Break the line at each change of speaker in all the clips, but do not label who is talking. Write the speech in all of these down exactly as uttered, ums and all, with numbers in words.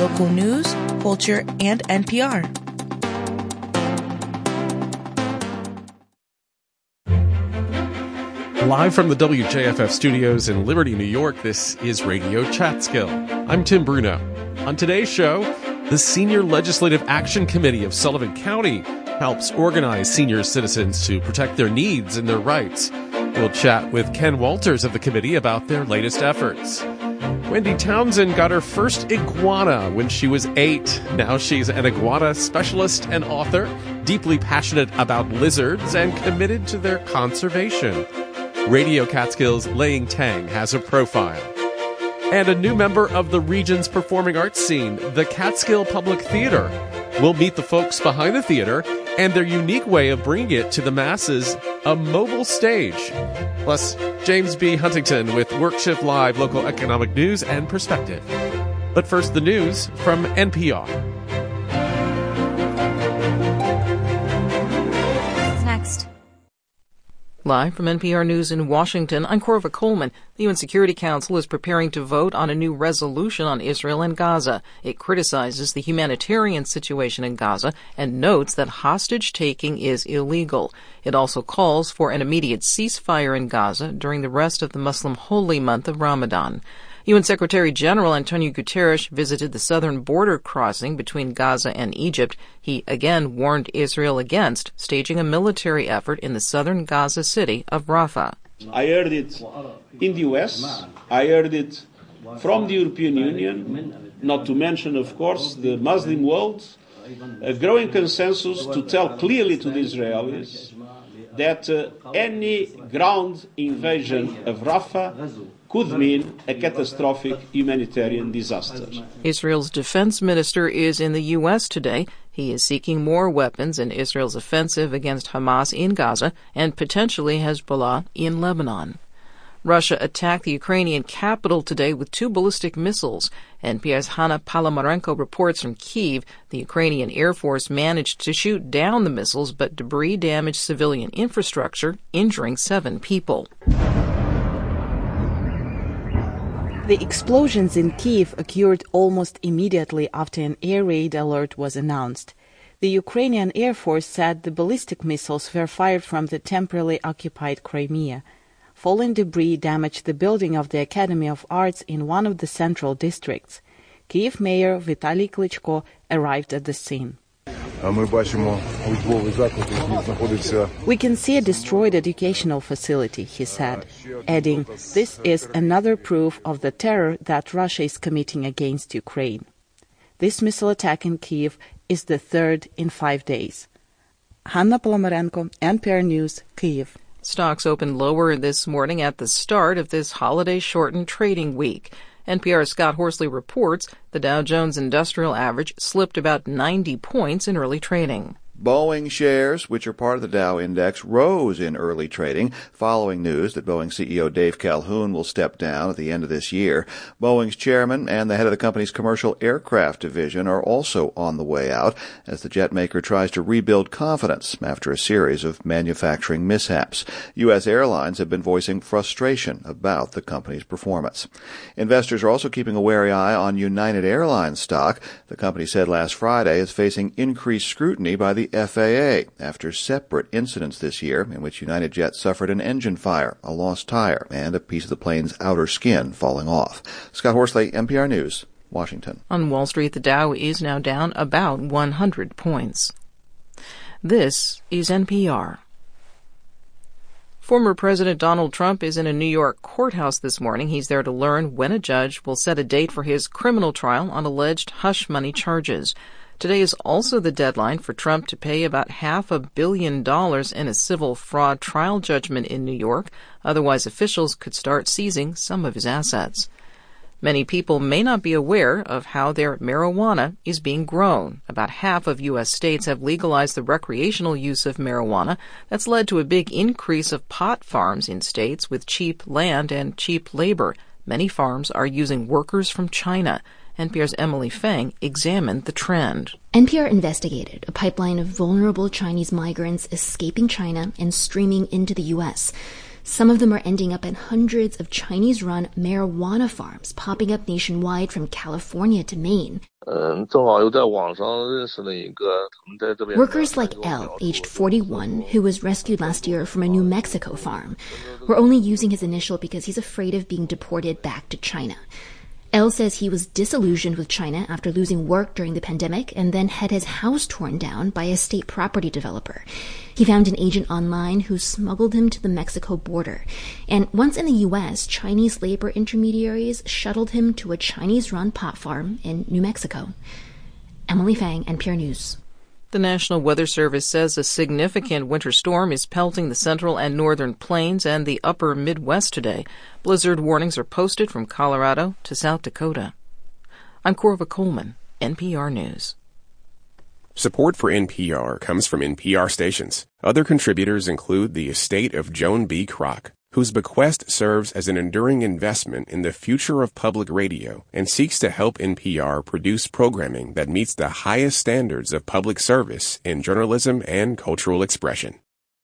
local news, culture, and N P R.
Live from the W J F F studios in Liberty, New York, this is Radio Chatskill. I'm Tim Bruno. On today's show, the Senior Legislative Action Committee of Sullivan County helps organize senior citizens to protect their needs and their rights. We'll chat with Ken Walters of the committee about their latest efforts. Wendy Townsend got her first iguana when she was eight. Now she's an iguana specialist and author, deeply passionate about lizards and committed to their conservation. Radio Catskill's Laying Tang has a profile. And a new member of the region's performing arts scene, the Catskill Public Theater. We'll meet the folks behind the theater and their unique way of bringing it to the masses, a mobile stage. Plus, James B. Huntington with WorkShift Live local economic news and perspective. But first, the news from N P R.
Next.
Live from N P R News in Washington, I'm Corva Coleman. The U N Security Council is preparing to vote on a new resolution on Israel and Gaza. It criticizes the humanitarian situation in Gaza and notes that hostage-taking is illegal. It also calls for an immediate ceasefire in Gaza during the rest of the Muslim holy month of Ramadan. U N Secretary General Antonio Guterres visited the southern border crossing between Gaza and Egypt. He again warned Israel against staging a military effort in the southern Gaza city of Rafah.
I heard it in the U S, I heard it from the European Union, not to mention, of course, the Muslim world, a growing consensus to tell clearly to the Israelis that uh, any ground invasion of Rafah could mean a catastrophic humanitarian disaster.
Israel's defense minister is in the U S today. He is seeking more weapons in Israel's offensive against Hamas in Gaza and potentially Hezbollah in Lebanon. Russia attacked the Ukrainian capital today with two ballistic missiles. N P R's Hanna Palamarenko reports from Kyiv. The Ukrainian Air Force managed to shoot down the missiles, but debris damaged civilian infrastructure, injuring seven people.
The explosions in Kyiv occurred almost immediately after an air raid alert was announced. The Ukrainian Air Force said the ballistic missiles were fired from the temporarily occupied Crimea. Falling debris damaged the building of the Academy of Arts in one of the central districts. Kyiv Mayor Vitaly Klitschko arrived at the scene. We can see a destroyed educational facility, he said, adding, "This is another proof of the terror that Russia is committing against Ukraine." This missile attack in Kyiv is the third in five days. Hanna Palamarenko, N P R News, Kyiv.
Stocks opened lower this morning at the start of this holiday-shortened trading week. N P R's Scott Horsley reports the Dow Jones Industrial Average slipped about ninety points in early trading.
Boeing shares, which are part of the Dow Index, rose in early trading following news that Boeing C E O Dave Calhoun will step down at the end of this year. Boeing's chairman and the head of the company's commercial aircraft division are also on the way out as the jet maker tries to rebuild confidence after a series of manufacturing mishaps. U S airlines have been voicing frustration about the company's performance. Investors are also keeping a wary eye on United Airlines stock. The company said last Friday is facing increased scrutiny by the F A A after separate incidents this year in which United Jet suffered an engine fire, a lost tire, and a piece of the plane's outer skin falling off. Scott Horsley, N P R News, Washington.
On Wall Street, the Dow is now down about one hundred points. This is N P R. Former President Donald Trump is in a New York courthouse this morning. He's there to learn when a judge will set a date for his criminal trial on alleged hush money charges. Today is also the deadline for Trump to pay about half a billion dollars in a civil fraud trial judgment in New York. Otherwise, officials could start seizing some of his assets. Many people may not be aware of how their marijuana is being grown. About half of U S states have legalized the recreational use of marijuana. That's led to a big increase of pot farms in states with cheap land and cheap labor. Many farms are using workers from China. N P R's Emily Feng examined the trend.
N P R investigated a pipeline of vulnerable Chinese migrants escaping China and streaming into the U S. Some of them are ending up in hundreds of Chinese-run marijuana farms popping up nationwide from California to Maine. Workers like Elle, aged forty-one, who was rescued last year from a New Mexico farm. We're only using his initial because he's afraid of being deported back to China. Elle says he was disillusioned with China after losing work during the pandemic and then had his house torn down by a state property developer. He found an agent online who smuggled him to the Mexico border. And once in the U S, Chinese labor intermediaries shuttled him to a Chinese-run pot farm in New Mexico. Emily Fang, N P R News.
The National Weather Service says a significant winter storm is pelting the central and northern plains and the upper Midwest today. Blizzard warnings are posted from Colorado to South Dakota. I'm Corva Coleman, N P R News.
Support for N P R comes from N P R stations. Other contributors include the estate of Joan B. Kroc, whose bequest serves as an enduring investment in the future of public radio and seeks to help N P R produce programming that meets the highest standards of public service in journalism and cultural expression.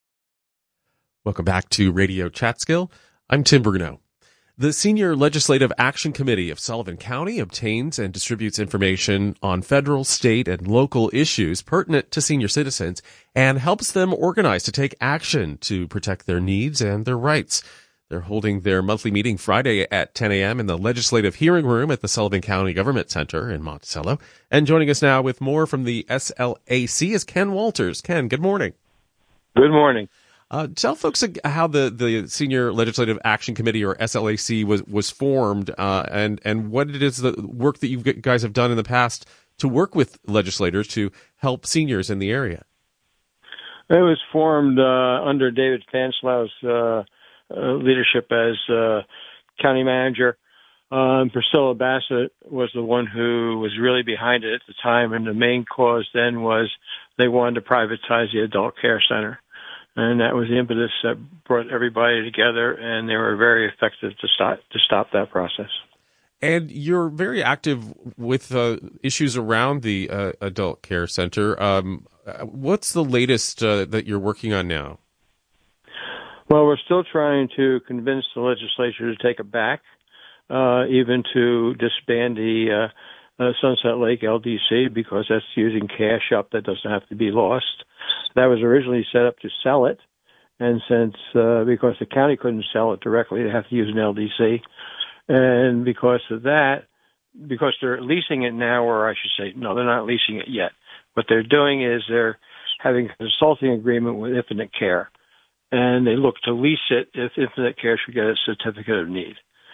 Welcome back to Radio Chatskill. I'm Tim Bruno. The Senior Legislative Action Committee of Sullivan County obtains and distributes information on federal, state, and local issues pertinent to senior citizens and helps them organize to take action to protect their needs and their rights. They're holding their monthly meeting Friday at ten a.m. in the Legislative Hearing Room at the Sullivan County Government Center in Monticello. And joining us now with more from the S L A C is Ken Walters. Ken, good morning.
Good morning.
Uh, tell folks how the, the Senior Legislative Action Committee, or S L A C, was was formed, uh, and and what it is the work that you guys have done in the past to work with legislators to help seniors in the area.
It was formed uh, under David Fanslow's uh, uh, leadership as uh, county manager. Um, Priscilla Bassett was the one who was really behind it at the time, and the main cause then was they wanted to privatize the adult care center. And that was the impetus that brought everybody together, and they were very effective to stop to stop that process.
And you're very active with uh, issues around the uh, adult care center. Um, what's the latest uh, that you're working on now?
Well, we're still trying to convince the legislature to take it back, uh, even to disband the uh, uh, Sunset Lake L D C, because that's using cash up that doesn't have to be lost. That was originally set up to sell it, and since uh, because the county couldn't sell it directly, they have to use an L D C, and because of that, because they're leasing it now, or I should say, no, they're not leasing it yet. What they're doing is they're having a consulting agreement with Infinite Care, and they look to lease it if Infinite Care should get a certificate of need.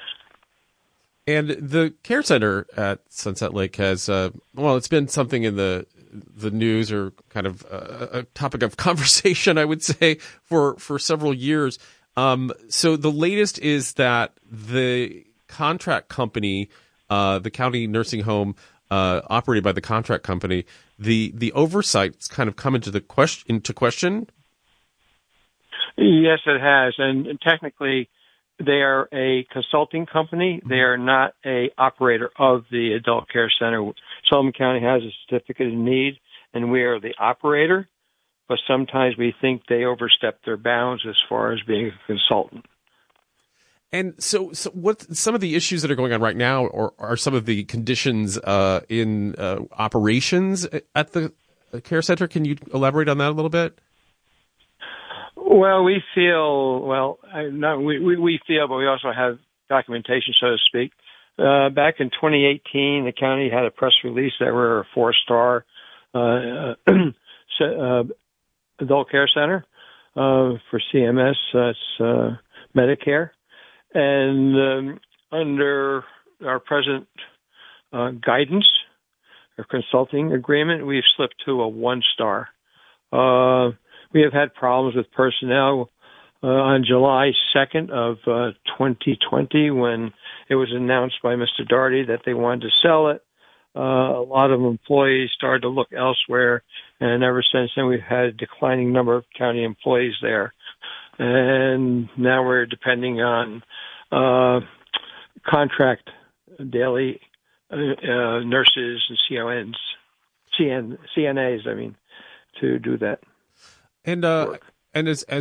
And the care center at Sunset Lake has, uh, well, it's been something in the the news, or kind of a, a topic of conversation, I would say, for, for several years. Um, so the latest is that the contract company, uh, the county nursing home uh, operated by the contract company, the the oversight's kind of come into the question into question.
Yes, it has, and technically, they are a consulting company. They are not a operator of the adult care center. Sullivan County has a certificate of need, and we are the operator, but sometimes we think they overstep their bounds as far as being a consultant.
And so, so what some of the issues that are going on right now, or are some of the conditions uh, in uh, operations at the care center? Can you elaborate on that a little bit?
Well, we feel, well, I, not, we, we, we feel, but we also have documentation, so to speak. Uh, back in twenty eighteen, the county had a press release that we're a four-star uh, uh, adult care center uh, for C M S, that's uh, Medicare. And um, under our present uh, guidance or consulting agreement, we've slipped to a one-star. Uh, we have had problems with personnel uh, on July second of uh, twenty twenty when it was announced by Mister Daugherty that they wanted to sell it. Uh, a lot of employees started to look elsewhere, and ever since then we've had a declining number of county employees there. And now we're depending on uh, contract daily uh, uh, nurses and C O Ns, C N, C N As, I mean, to do that.
And uh, and as as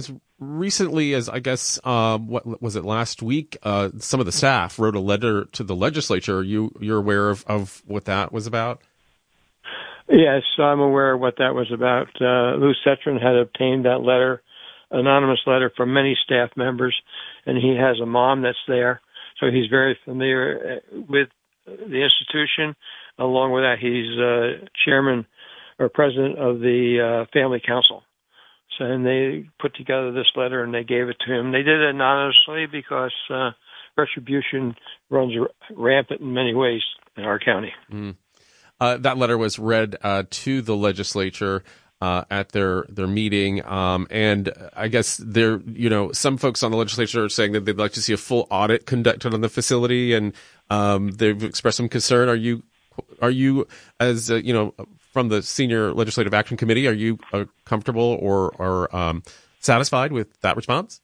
recently, as I guess, um, what was it last week? Uh, some of the staff wrote a letter to the legislature. Are you you're aware of, of what that was about?
Yes, I'm aware of what that was about. Uh, Lou Cetron had obtained that letter, anonymous letter from many staff members, and he has a mom that's there, so he's very familiar with the institution. Along with that, he's uh, chairman or president of the uh, family council. So, and they put together this letter and they gave it to him. They did it anonymously because uh, retribution runs r- rampant in many ways in our county.
Mm. Uh, that letter was read uh, to the legislature uh, at their their meeting, um, and I guess there, you know, some folks on the legislature are saying that they'd like to see a full audit conducted on the facility, and um, they've expressed some concern. Are you, are you, as uh, you know, from the Senior Legislative Action Committee, are you uh, comfortable or or um, satisfied with that response?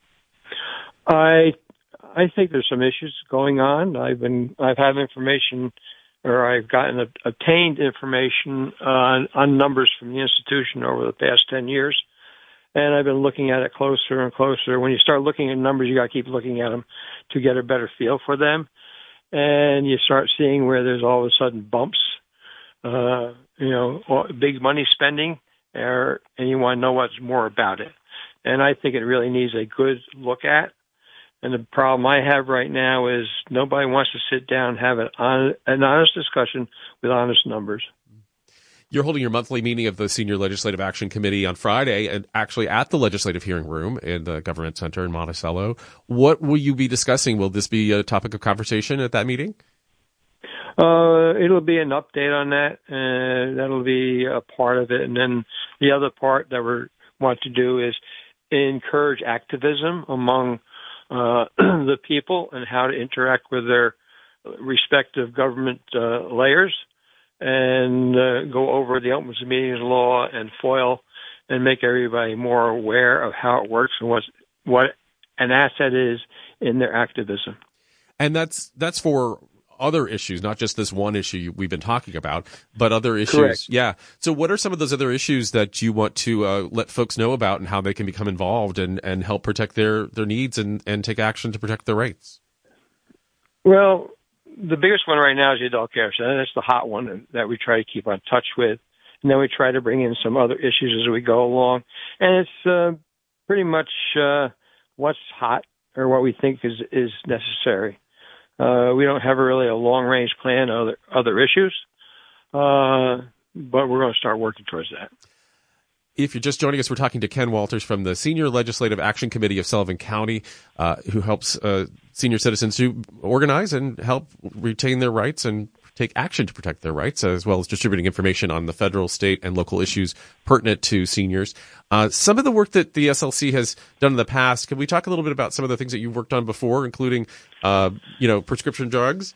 I I think there's some issues going on. I've been I've had information. or I've gotten obtained information on, on numbers from the institution over the past ten years, and I've been looking at it closer and closer. When you start looking at numbers, you got to keep looking at them to get a better feel for them, and you start seeing where there's all of a sudden bumps, uh, you know, big money spending, or, and you want to know what's more about it. And I think it really needs a good look at. And the problem I have right now is nobody wants to sit down and have an, on, an honest discussion with honest numbers.
You're holding your monthly meeting of the Senior Legislative Action Committee on Friday, and actually at the Legislative Hearing Room in the Government Center in Monticello. What will you be discussing? Will this be a topic of conversation at that meeting?
Uh, it'll be an update on that, and that'll be a part of it. And then the other part that we want to do is encourage activism among Uh, the people and how to interact with their respective government uh, layers, and uh, go over the Open Meetings Law and FOIL and make everybody more aware of how it works and what's, what an asset is in their activism.
And that's that's for other issues, not just this one issue we've been talking about, but other issues.
Correct.
Yeah. So what are some of those other issues that you want to uh, let folks know about and how they can become involved and, and help protect their, their needs and, and take action to protect their rights?
Well, the biggest one right now is the adult care center. That's the hot one that we try to keep on touch with. And then we try to bring in some other issues as we go along. And it's uh, pretty much uh, what's hot or what we think is, is necessary. Uh, we don't have a really a long-range plan of other, other issues, uh, but we're going to start working towards that.
If you're just joining us, we're talking to Ken Walters from the Senior Legislative Action Committee of Sullivan County, uh, who helps uh, senior citizens to organize and help retain their rights and take action to protect their rights, as well as distributing information on the federal, state, and local issues pertinent to seniors. Uh, some of the work that the S L C has done in the past, can we talk a little bit about some of the things that you've worked on before, including, uh, you know, prescription drugs?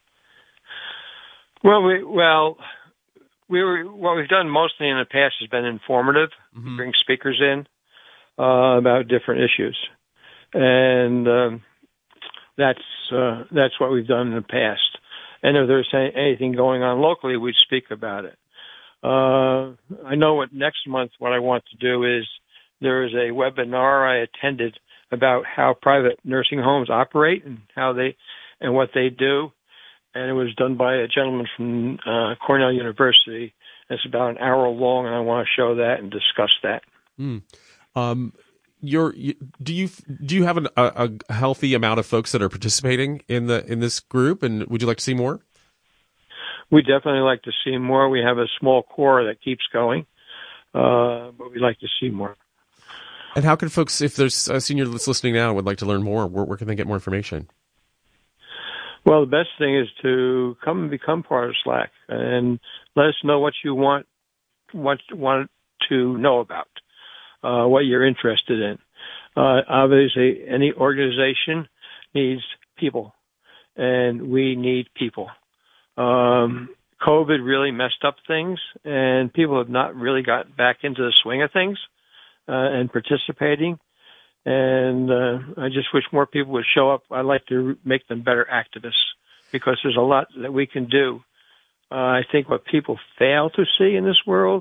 Well, we, well, we were, what we've done mostly in the past has been informative, mm-hmm. bring speakers in uh, about different issues. And um, that's uh, that's what we've done in the past. And if there's anything going on locally, we'd speak about it. Uh, I know what next month, what I want to do is there is a webinar I attended about how private nursing homes operate and how they, and what they do. And it was done by a gentleman from uh, Cornell University. It's about an hour long, and I want to show that and discuss that.
Mm. Um, You're, you, do you do you have an, a, a healthy amount of folks that are participating in the in this group, and would you like to see more?
We definitely like to see more. We have a small core that keeps going, uh, but we'd like to see more.
And how can folks, if there's a senior that's listening now and would like to learn more, where, where can they get more information?
Well, the best thing is to come and become part of SLAC and let us know what you want want want to know about. Uh, what you're interested in. Uh, obviously, any organization needs people, and we need people. Um, COVID really messed up things, and people have not really got back into the swing of things uh, and participating. And uh, I just wish more people would show up. I'd like to make them better activists because there's a lot that we can do. Uh, I think what people fail to see in this world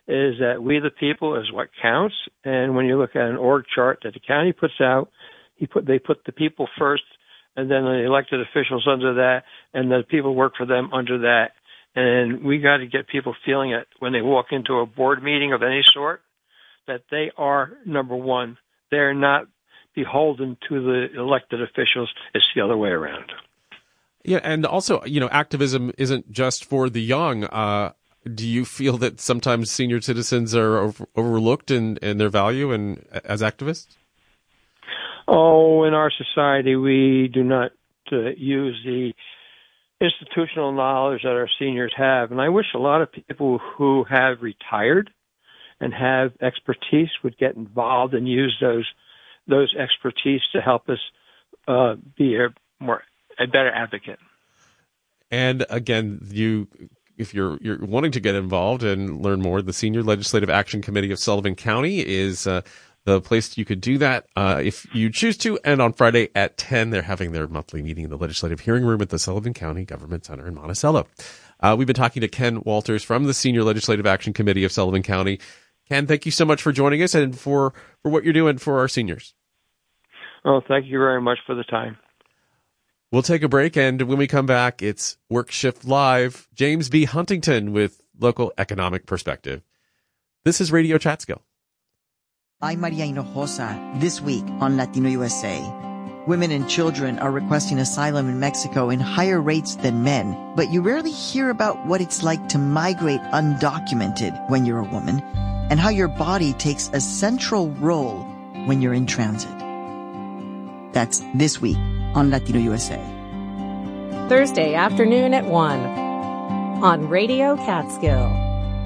is that we the people is what counts. And when you look at an org chart that the county puts out, he put they put the people first, and then the elected officials under that, and the people work for them under that. And we got to get people feeling it when they walk into a board meeting of any sort, that they are number one. They're not beholden to the elected officials. It's the other way around.
Yeah, and also, you know, activism isn't just for the young. Uh, do you feel that sometimes senior citizens are over- overlooked in, in their value and as activists?
Oh, in our society, we do not uh, use the institutional knowledge that our seniors have. And I wish a lot of people who have retired and have expertise would get involved and use those those expertise to help us uh, be a more a better advocate.
And again, you, if you're you're wanting to get involved and learn more, the Senior Legislative Action Committee of Sullivan County is uh, the place you could do that uh, if you choose to. And on Friday at ten, they're having their monthly meeting in the Legislative Hearing Room at the Sullivan County Government Center in Monticello. Uh, we've been talking to Ken Walters from the Senior Legislative Action Committee of Sullivan County. Ken, thank you so much for joining us and for, for what you're doing for our seniors.
Oh, thank you very much for the time.
We'll take a break, and when we come back, it's Work Shift Live. James B. Huntington with Local Economic Perspective. This is Radio Chatskill.
I'm Maria Hinojosa. This week on Latino U S A, women and children are requesting asylum in Mexico in higher rates than men, but you rarely hear about what it's like to migrate undocumented when you're a woman, and how your body takes a central role when you're in transit. That's this week on Latino U S A.
Thursday afternoon at one on Radio Catskill.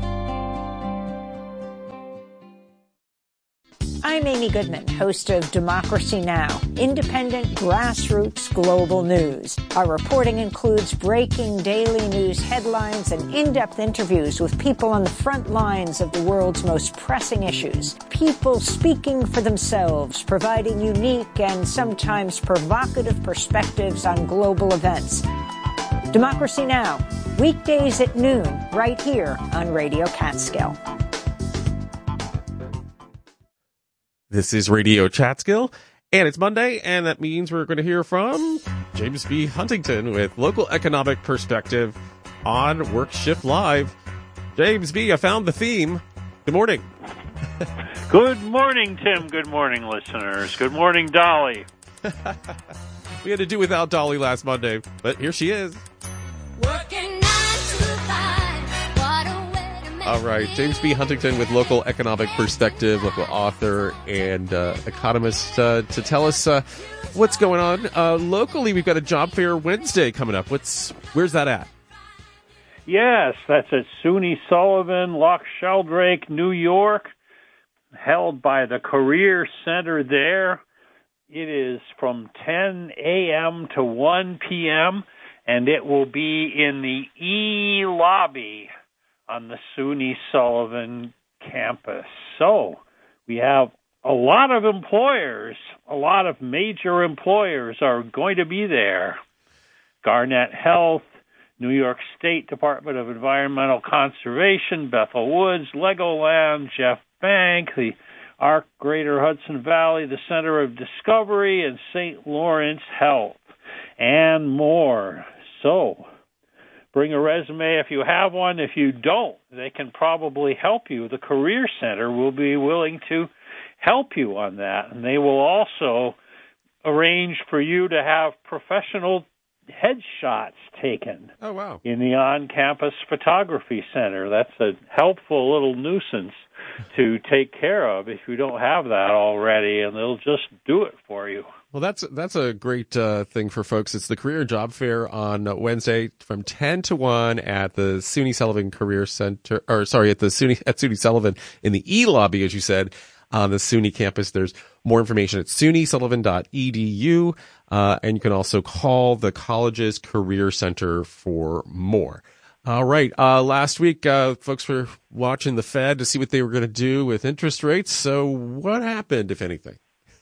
I'm Amy Goodman, host of Democracy Now!, independent grassroots global news. Our reporting includes breaking daily news headlines and in-depth interviews with people on the front lines of the world's most pressing issues. People speaking for themselves, providing unique and sometimes provocative perspectives on global events. Democracy Now!, weekdays at noon, right here on Radio Catskill.
This is Radio Chatskill, and it's Monday, and that means we're going to hear from James B. Huntington with Local Economic Perspective on Work Shift Live. James B., I found the theme. Good morning.
Good morning, Tim. Good morning, listeners. Good morning, Dolly.
We had to do without Dolly last Monday, but here she is.
Working nine to five, what a way to make.
All right, James B. Huntington with Local Economic Perspective, local author and uh, economist, uh, to tell us uh, what's going on. Uh, locally, we've got a job fair Wednesday coming up. What's Where's that at?
Yes, that's at SUNY Sullivan, Loch Sheldrake, New York, held by the Career Center there. It is from ten a.m. to one p.m., and it will be in the E-Lobby on the SUNY Sullivan campus. So we have a lot of employers, a lot of major employers are going to be there. Garnet Health, New York State Department of Environmental Conservation, Bethel Woods, Legoland, Jeff Bank, the ARC Greater Hudson Valley, the Center of Discovery, and Saint Lawrence Health, and more. So bring a resume if you have one. If you don't, they can probably help you. The Career Center will be willing to help you on that, and they will also arrange for you to have professional headshots taken.
Oh, wow.
In the on-campus photography center. That's a helpful little nuisance to take care of if you don't have that already, and they'll just do it for you.
Well, that's that's a great uh, thing for folks. It's the Career Job Fair on Wednesday from ten to one at the SUNY Sullivan Career Center, or sorry, at the SUNY at SUNY Sullivan in the E-Lobby, as you said, on the SUNY campus. There's more information at suny sullivan dot e d u, uh, and you can also call the college's Career Center for more. All right. Uh, last week, uh, folks were watching the Fed to see what they were going to do with interest rates. So what happened, if anything?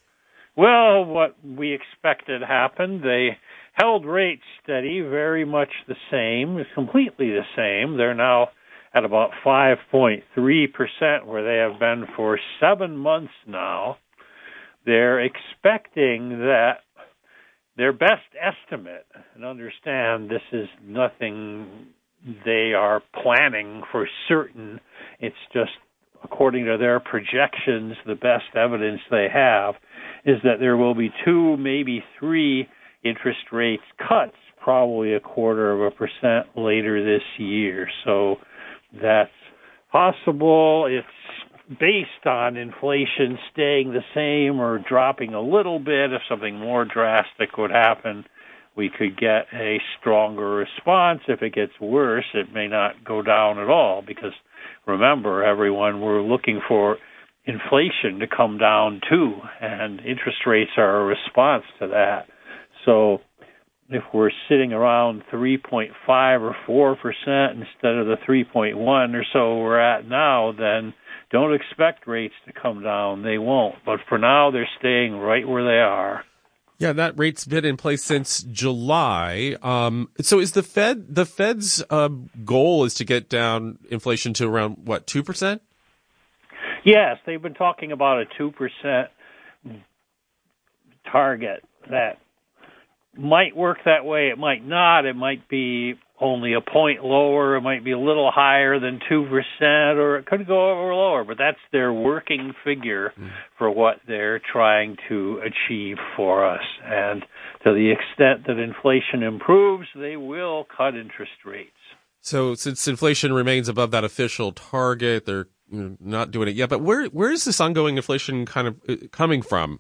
Well, what we expected happened. They held rates steady, very much the same, completely the same. They're now at about five point three percent, where they have been for seven months now. They're expecting that their best estimate, and understand this is nothing they are planning for certain, it's just according to their projections, the best evidence they have, is that there will be two, maybe three interest rates cuts, probably a quarter of a percent later this year. So that's possible. It's based on inflation staying the same or dropping a little bit. If something more drastic would happen, we could get a stronger response. If it gets worse, it may not go down at all, because remember, everyone, we're looking for inflation to come down too, and interest rates are a response to that. So if we're sitting around three point five or four percent instead of the three point one or so we're at now, then don't expect rates to come down. They won't. But for now, they're staying right where they are.
Yeah, that rate's been in place since July. Um, so is the Fed, the Fed's uh, goal is to get down inflation to around, what, two percent?
Yes, they've been talking about a two percent target. That might work that way. It might not. It might be only a point lower. It might be a little higher than two percent, or it could go over lower. But that's their working figure mm. for what they're trying to achieve for us. And to the extent that inflation improves, they will cut interest rates.
So since inflation remains above that official target, they're not doing it yet. But where where is this ongoing inflation kind of coming from?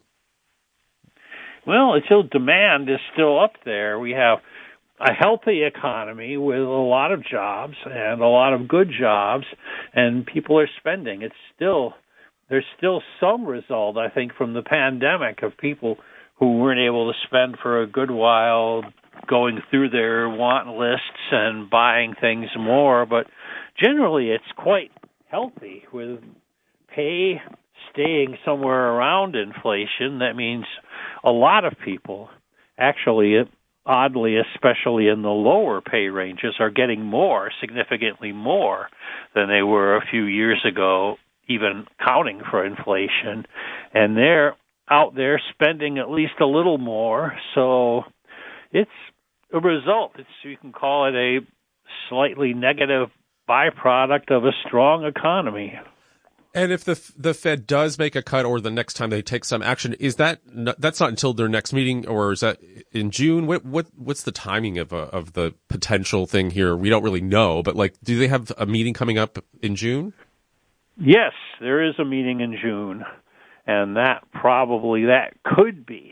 Well, until demand is still up there, we have a healthy economy with a lot of jobs and a lot of good jobs, and people are spending. It's still, there's still some result, I think, from the pandemic of people who weren't able to spend for a good while going through their want lists and buying things more. But generally, it's quite healthy with pay staying somewhere around inflation. That means a lot of people, actually, oddly, especially in the lower pay ranges, are getting more, significantly more than they were a few years ago, even counting for inflation. And they're out there spending at least a little more. So it's a result. It's, you can call it a slightly negative byproduct of a strong economy.
And if the the Fed does make a cut, or the next time they take some action, is that that's not until their next meeting, or is that in June? What what what's the timing of a, of the potential thing here? We don't really know, but like, do they have a meeting coming up in June?
Yes, there is a meeting in June, and that probably that could be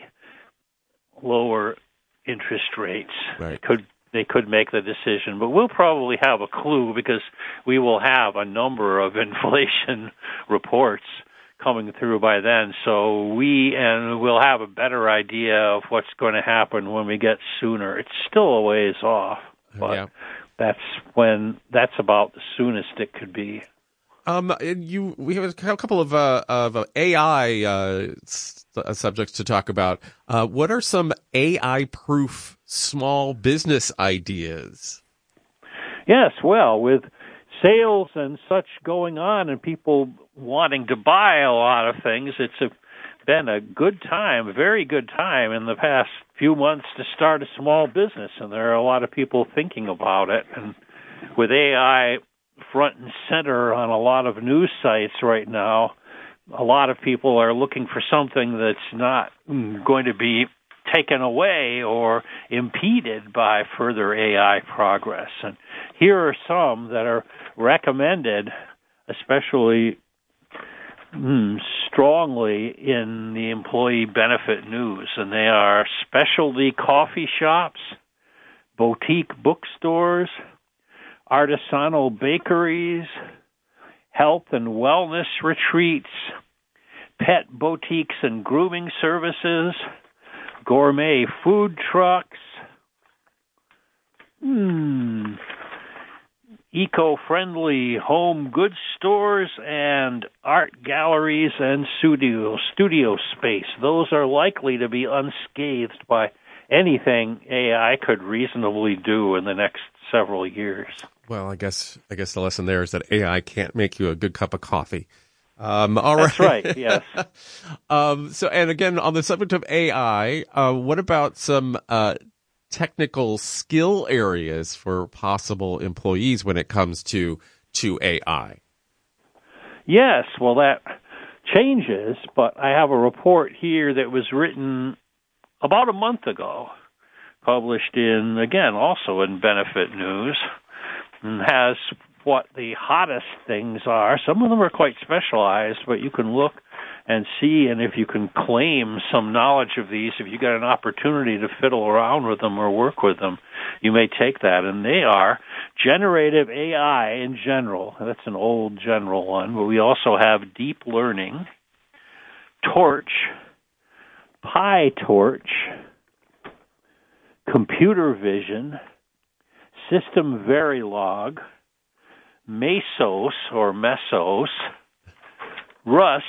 lower interest rates.
Right.
Could They could make the decision, but we'll probably have a clue because we will have a number of inflation reports coming through by then. So we, and we'll have a better idea of what's going to happen when we get sooner. It's still a ways off, but
yeah.
that's when, that's about the soonest it could be.
Um, you, we have a couple of, uh, of A I, uh, subjects to talk about. Uh, what are some A I-proof small business ideas?
Yes, well, with sales and such going on and people wanting to buy a lot of things, it's a, been a good time, a very good time in the past few months to start a small business, and there are a lot of people thinking about it. And with A I front and center on a lot of news sites right now, a lot of people are looking for something that's not going to be taken away or impeded by further A I progress. And here are some that are recommended, especially mm, strongly in the employee benefit news, and they are specialty coffee shops, boutique bookstores, artisanal bakeries, health and wellness retreats, pet boutiques and grooming services, gourmet food trucks, hmm, eco-friendly home goods stores, and art galleries and studio, studio space. Those are likely to be unscathed by anything A I could reasonably do in the next several years.
Well, I guess I guess the lesson there is that A I can't make you a good cup of coffee. Um, all right.
That's right. Yes.
um, so, and again, on the subject of A I, uh, what about some uh, technical skill areas for possible employees when it comes to to A I?
Yes. Well, that changes, but I have a report here that was written about a month ago, published in, again, also in Benefit News, and has what the hottest things are. Some of them are quite specialized, but you can look and see, and if you can claim some knowledge of these, if you get an opportunity to fiddle around with them or work with them, you may take that. And they are generative A I in general. That's an old general one, but we also have deep learning, Torch, PyTorch, computer vision, system Verilog, Mesos or Mesos, Rust,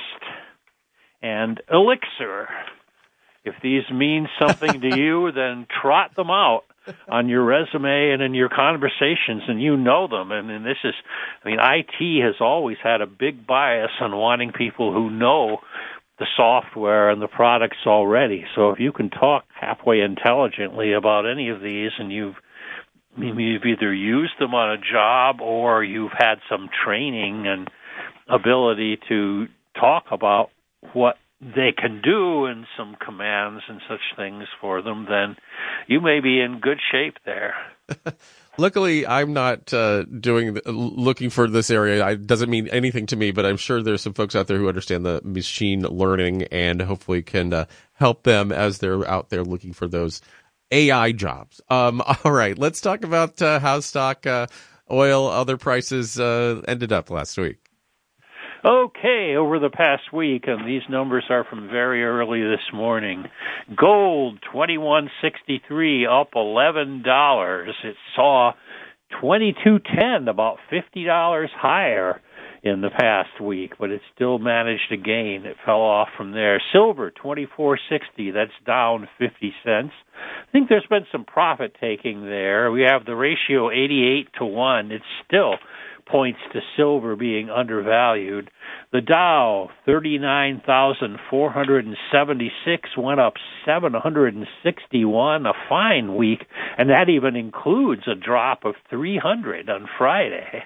and Elixir. If these mean something to you, then trot them out on your resume and in your conversations, and you know them. And, and this is, I mean, I T has always had a big bias on wanting people who know the software and the products already. So if you can talk halfway intelligently about any of these, and you've You've either used them on a job or you've had some training and ability to talk about what they can do and some commands and such things for them, then you may be in good shape there.
Luckily, I'm not uh, doing looking for this area. It doesn't mean anything to me, but I'm sure there's some folks out there who understand the machine learning and hopefully can uh, help them as they're out there looking for those A I jobs. Um, all right, let's talk about uh, how stock, uh, oil, other prices uh, ended up last week.
Okay, over the past week, and these numbers are from very early this morning. Gold, twenty-one sixty-three, up eleven dollars. It saw twenty-two ten, about fifty dollars higher in the past week, but it still managed to gain. It fell off from there. Silver, twenty-four sixty, that's down fifty cents. I think there's been some profit taking there. We have the ratio eighty-eight to one. It still points to silver being undervalued. The Dow, thirty-nine thousand four hundred seventy-six, went up seven hundred sixty-one, a fine week, and that even includes a drop of three hundred on Friday.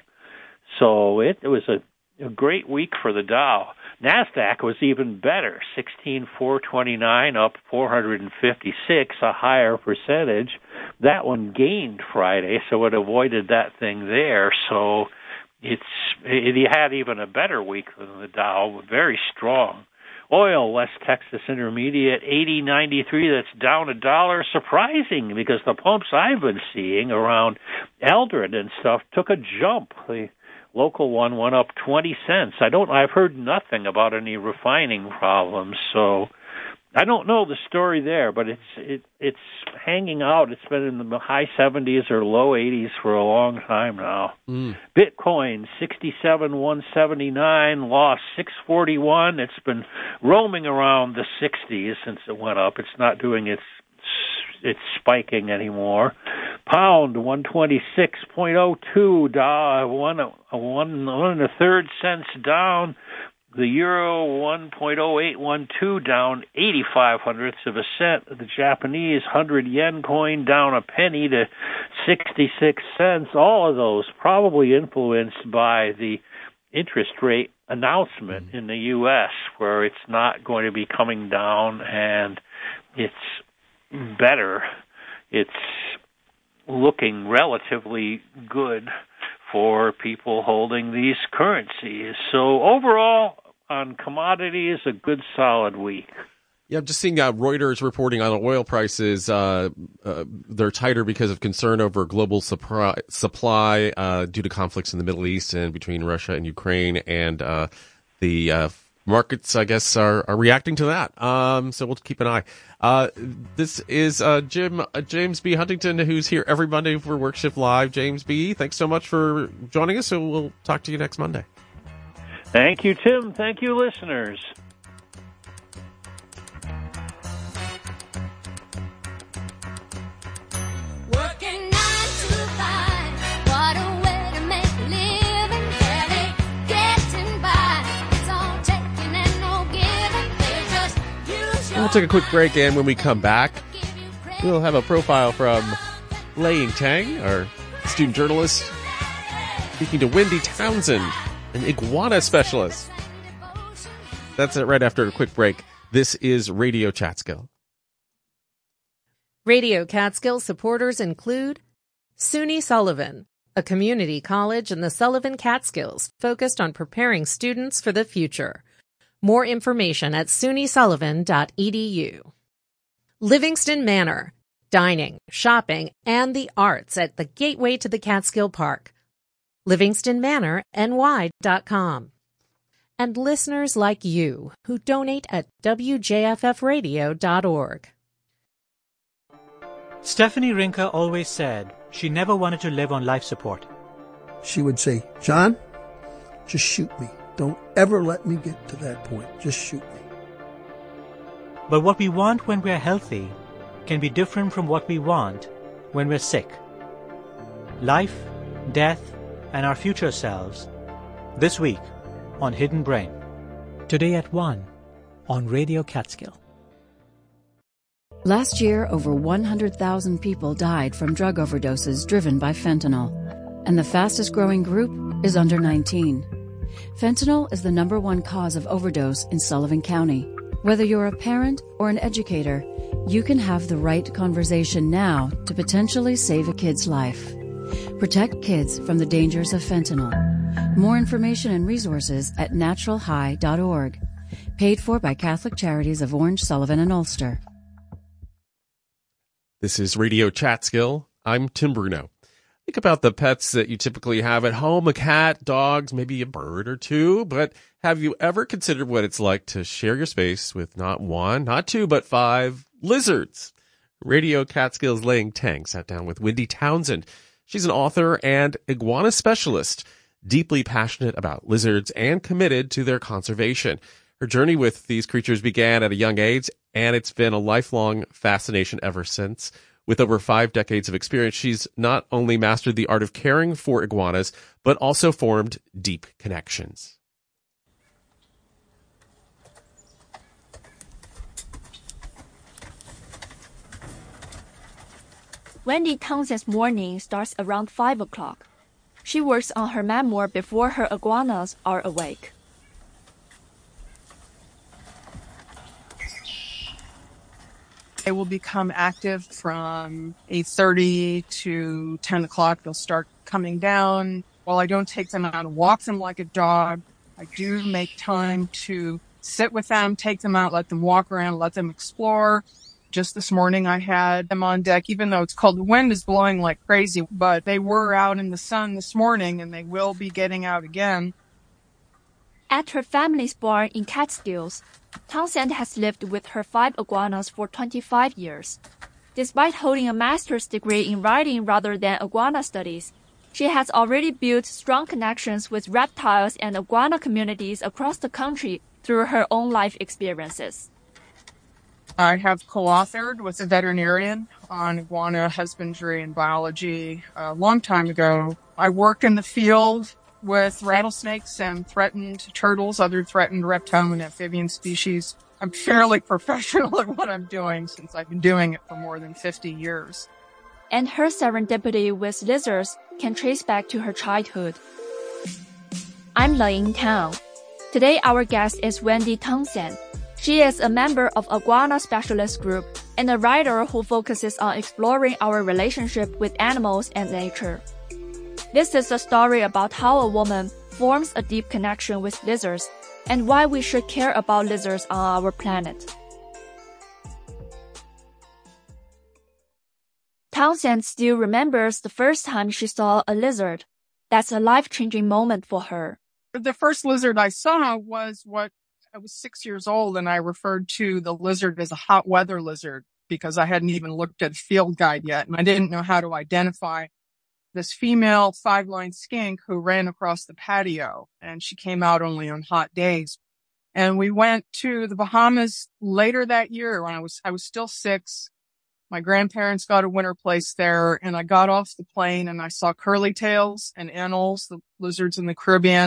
So it, it was a, a great week for the Dow. NASDAQ was even better, sixteen thousand four hundred twenty-nine, up four hundred fifty-six, a higher percentage. That one gained Friday, so it avoided that thing there. So it's it, it had even a better week than the Dow, very strong. Oil, West Texas Intermediate, eighty ninety-three, that's down a dollar. Surprising, because the pumps I've been seeing around Eldred and stuff took a jump. The local one went up twenty cents. I don't, I've heard nothing about any refining problems, so I don't know the story there, but it's it it's hanging out. It's been in the high seventies or low eighties for a long time now. Mm. Bitcoin, sixty-seven one seventy-nine, lost six forty-one. It's been roaming around the sixties since it went up. It's not doing its it's spiking anymore. Pound, one twenty-six point oh two, one, one, one and a third cents down. The euro, one point oh eight one two, down eighty-five hundredths of a cent. The Japanese one hundred yen coin down a penny to sixty-six cents. All of those probably influenced by the interest rate announcement in the U S, where it's not going to be coming down and it's better. It's looking relatively good for people holding these currencies. So overall, on commodities, a good solid week.
Yeah, I'm just seeing uh, Reuters reporting on oil prices. Uh, uh, they're tighter because of concern over global supply, supply uh, due to conflicts in the Middle East and between Russia and Ukraine. And uh, the uh, markets, I guess, are, are reacting to that. Um, so we'll keep an eye. Uh, this is uh, Jim uh, James B. Huntington, who's here every Monday for WorkShift Live. James B., thanks so much for joining us. So we'll talk to you next Monday.
Thank you, Tim. Thank you, listeners.
Working nine to five, what a way to
We'll take a quick break, and when we come back, we'll have a profile from Lei Tang, our student journalist, speaking to Wendy Townsend, an iguana specialist. That's it right after a quick break. This is Radio Catskill.
Radio Catskill supporters include SUNY Sullivan, a community college in the Sullivan Catskills focused on preparing students for the future. More information at suny sullivan dot e d u. Livingston Manor, dining, shopping, and the arts at the gateway to the Catskill Park. livingston manor n y dot com. And listeners like you who donate at w j f f radio dot org.
Stephanie Rinka always said she never wanted to live on life support.
She would say, John, just shoot me. Don't ever let me get to that point. Just shoot me.
But what we want when we're healthy can be different from what we want when we're sick. Life, death, and our future selves. This week on Hidden Brain. Today at one on Radio Catskill.
Last year, over one hundred thousand people died from drug overdoses driven by fentanyl, and the fastest growing group is under nineteen. Fentanyl is the number one cause of overdose in Sullivan County. Whether you're a parent or an educator, you can have the right conversation now to potentially save a kid's life. Protect kids from the dangers of fentanyl. More information and resources at natural high dot org. Paid for by Catholic Charities of Orange, Sullivan, and Ulster.
This is Radio Catskill. I'm Tim Bruno. Think about the pets that you typically have at home, a cat, dogs, maybe a bird or two. But have you ever considered what it's like to share your space with not one, not two, but five lizards? Radio Catskill's Lei Tang sat down with Wendy Townsend. She's an author and iguana specialist, deeply passionate about lizards and committed to their conservation. Her journey with these creatures began at a young age, and it's been a lifelong fascination ever since. With over five decades of experience, she's not only mastered the art of caring for iguanas, but also formed deep connections.
Wendy Townsend's morning starts around five o'clock. She works on her memoir before her iguanas are awake.
They will become active from eight thirty to ten o'clock. They'll start coming down. While I don't take them out and walk them like a dog, I do make time to sit with them, take them out, let them walk around, let them explore. Just this morning I had them on deck, even though it's cold. The wind is blowing like crazy, but they were out in the sun this morning and they will be getting out again.
At her family's barn in Catskills, Townsend has lived with her five iguanas for twenty-five years. Despite holding a master's degree in writing rather than iguana studies, she has already built strong connections with reptiles and iguana communities across the country through her own life experiences.
I have co-authored with a veterinarian on iguana husbandry and biology a long time ago. I work in the field with rattlesnakes and threatened turtles, other threatened reptile and amphibian species. I'm fairly professional at what I'm doing since I've been doing it for more than fifty years.
And her serendipity with lizards can trace back to her childhood. I'm Lei Tang. Today our guest is Wendy Townsend. She is a member of Iguana Specialist Group and a writer who focuses on exploring our relationship with animals and nature. This is a story about how a woman forms a deep connection with lizards and why we should care about lizards on our planet. Townsend still remembers the first time she saw a lizard. That's a life-changing moment for her.
The first lizard I saw was what I was six years old, and I referred to the lizard as a hot weather lizard because I hadn't even looked at a field guide yet, and I didn't know how to identify this female five-line skink who ran across the patio, and she came out only on hot days. And we went to the Bahamas later that year when I was I was still six. My grandparents got a winter place there, and I got off the plane and I saw curly tails and anoles, the lizards in the Caribbean.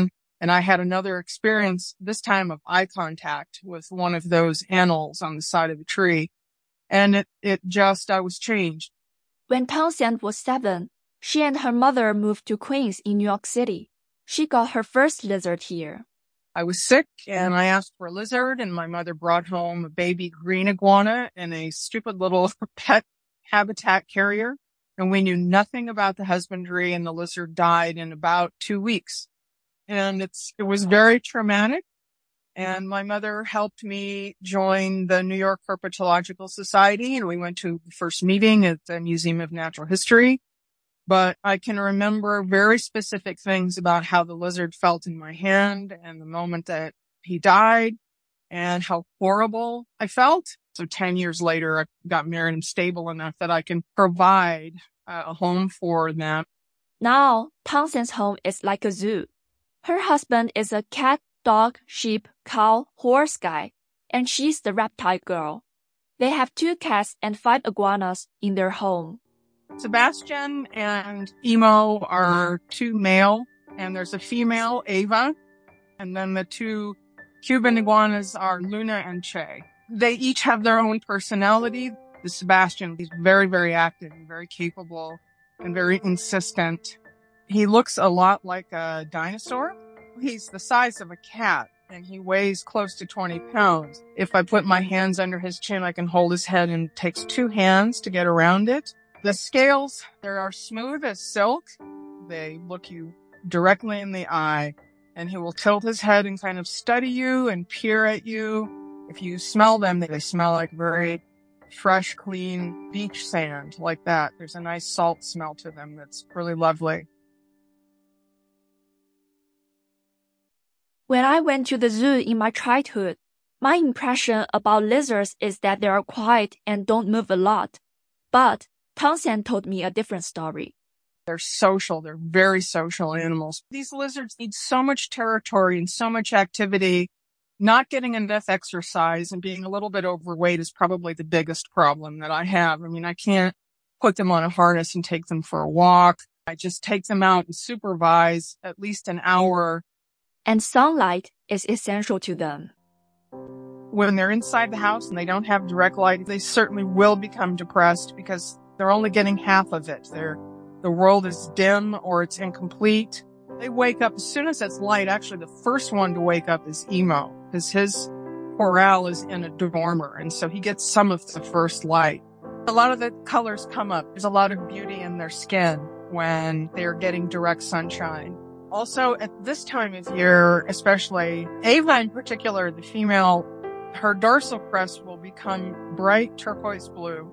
And I had another experience, this time of eye contact with one of those animals on the side of the tree. And it, it just, I was changed.
When Townsend was seven, she and her mother moved to Queens in New York City. She got her first lizard here.
I was sick and I asked for a lizard, and my mother brought home a baby green iguana and a stupid little pet habitat carrier. And we knew nothing about the husbandry, and the lizard died in about two weeks. And it's, it was very traumatic. And my mother helped me join the New York Herpetological Society, and we went to the first meeting at the Museum of Natural History. But I can remember very specific things about how the lizard felt in my hand and the moment that he died and how horrible I felt. So ten years later, I got married and stable enough that I can provide uh, a home for them.
Now, Townsend's home is like a zoo. Her husband is a cat, dog, sheep, cow, horse guy, and she's the reptile girl. They have two cats and five iguanas in their home.
Sebastian and Emo are two male, and there's a female, Ava, and then the two Cuban iguanas are Luna and Che. They each have their own personality. The Sebastian, he's very, very active and very capable and very insistent. He looks a lot like a dinosaur. He's the size of a cat, and he weighs close to twenty pounds. If I put my hands under his chin, I can hold his head, and it takes two hands to get around it. The scales, they are smooth as silk. They look you directly in the eye, and he will tilt his head and kind of study you and peer at you. If you smell them, they smell like very fresh, clean beach sand, like that. There's a nice salt smell to them that's really lovely.
When I went to the zoo in my childhood, my impression about lizards is that they are quiet and don't move a lot. But Townsend told me a different story.
They're social. They're very social animals. These lizards need so much territory and so much activity. Not getting enough exercise and being a little bit overweight is probably the biggest problem that I have. I mean, I can't put them on a harness and take them for a walk. I just take them out and supervise at least an hour.
And sunlight is essential to them.
When they're inside the house and they don't have direct light, they certainly will become depressed because they're only getting half of it. They're, the world is dim or it's incomplete. They wake up as soon as it's light. Actually, the first one to wake up is Emo, because his corral is in a dormer, and so he gets some of the first light. A lot of the colors come up. There's a lot of beauty in their skin when they're getting direct sunshine. Also, at this time of year, especially Ava in particular, the female, her dorsal crest will become bright turquoise blue.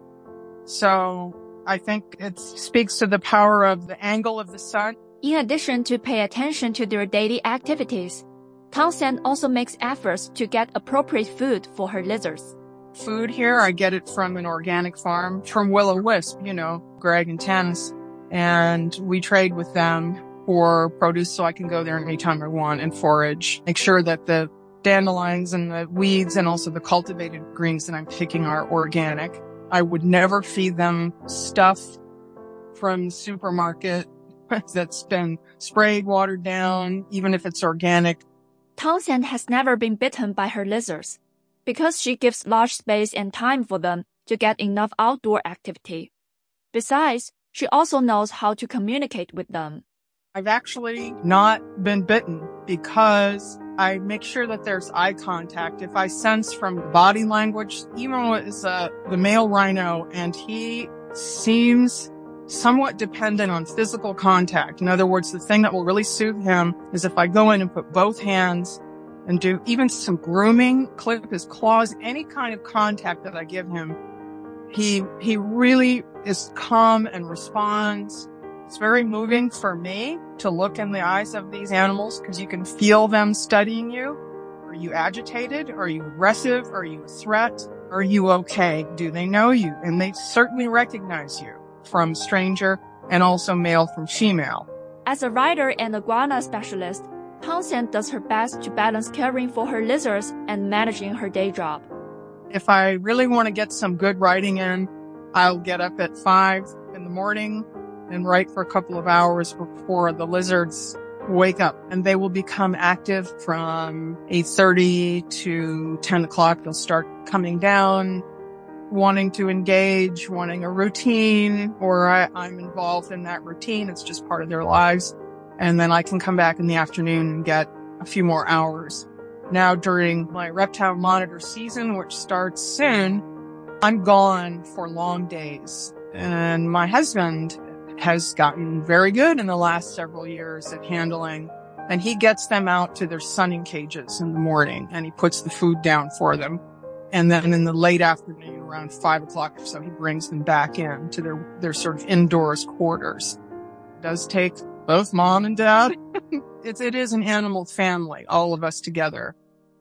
So I think it speaks to the power of the angle of the sun.
In addition to pay attention to their daily activities, Townsend also makes efforts to get appropriate food for her lizards.
Food here, I get it from an organic farm, from Will-O-Wisp, you know, Greg and Tanis. And we trade with them for produce so I can go there anytime I want and forage. Make sure that the dandelions and the weeds and also the cultivated greens that I'm picking are organic. I would never feed them stuff from the supermarket that's been sprayed, watered down, even if it's organic.
Townsend has never been bitten by her lizards because she gives large space and time for them to get enough outdoor activity. Besides, she also knows how to communicate with them.
I've actually not been bitten because I make sure that there's eye contact. If I sense from the body language, Emo is uh, the male rhino, and he seems somewhat dependent on physical contact. In other words, the thing that will really soothe him is if I go in and put both hands and do even some grooming, clip his claws, any kind of contact that I give him. He, he really is calm and responds. It's very moving for me to look in the eyes of these animals because you can feel them studying you. Are you agitated? Are you aggressive? Are you a threat? Are you okay? Do they know you? And they certainly recognize you from stranger and also male from female.
As a writer and iguana specialist, Townsend does her best to balance caring for her lizards and managing her day job.
If I really want to get some good writing in, I'll get up at five in the morning and write for a couple of hours before the lizards wake up, and they will become active from eight thirty to ten o'clock. They'll start coming down, wanting to engage, wanting a routine, or I, I'm involved in that routine. It's just part of their lives. And then I can come back in the afternoon and get a few more hours. Now, during my reptile monitor season, which starts soon, I'm gone for long days. And my husband has gotten very good in the last several years at handling, and he gets them out to their sunning cages in the morning, and he puts the food down for them. And then in the late afternoon, around five o'clock or so, he brings them back in to their, their sort of indoors quarters. It does take both mom and dad. it's, it is an animal family, all of us together.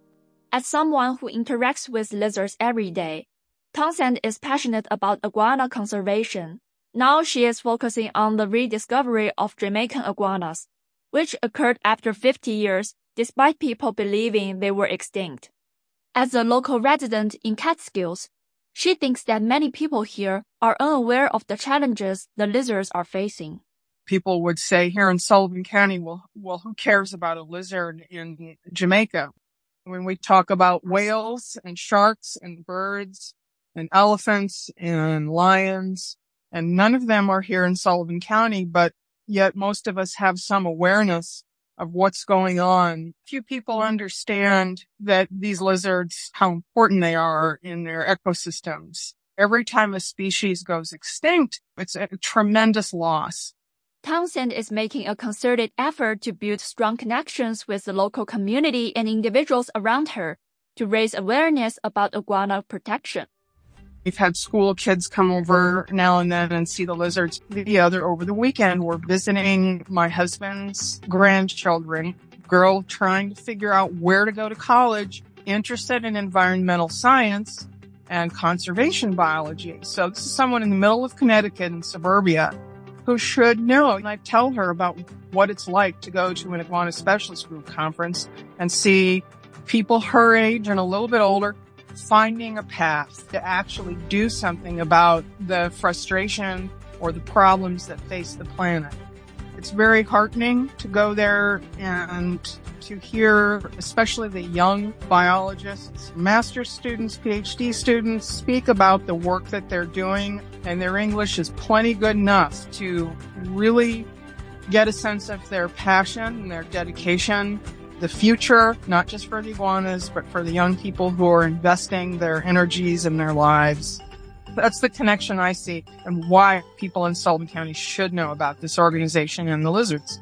As someone who interacts with lizards every day, Townsend is passionate about iguana conservation. Now she is focusing on the rediscovery of Jamaican iguanas, which occurred after fifty years, despite people believing they were extinct. As a local resident in Catskills, she thinks that many people here are unaware of the challenges the lizards are facing.
People would say here in Sullivan County, well, well, who cares about a lizard in Jamaica? When we talk about whales and sharks and birds and elephants and lions, and none of them are here in Sullivan County, but yet most of us have some awareness of what's going on. Few people understand that these lizards, how important they are in their ecosystems. Every time a species goes extinct, it's a tremendous loss.
Townsend is making a concerted effort to build strong connections with the local community and individuals around her to raise awareness about iguana protection.
We've had school kids come over now and then and see the lizards. The other over the weekend, we're visiting my husband's grandchildren, girl trying to figure out where to go to college, interested in environmental science and conservation biology. So this is someone in the middle of Connecticut in suburbia who should know. And I tell her about what it's like to go to an iguana specialist group conference and see people her age and a little bit older finding a path to actually do something about the frustration or the problems that face the planet. It's very heartening to go there and to hear, especially the young biologists, master's students, PhD students, speak about the work that they're doing, and their English is plenty good enough to really get a sense of their passion and their dedication. The future, not just for the iguanas, but for the young people who are investing their energies and their lives. That's the connection I see and why people in Sullivan County should know about this organization and the lizards.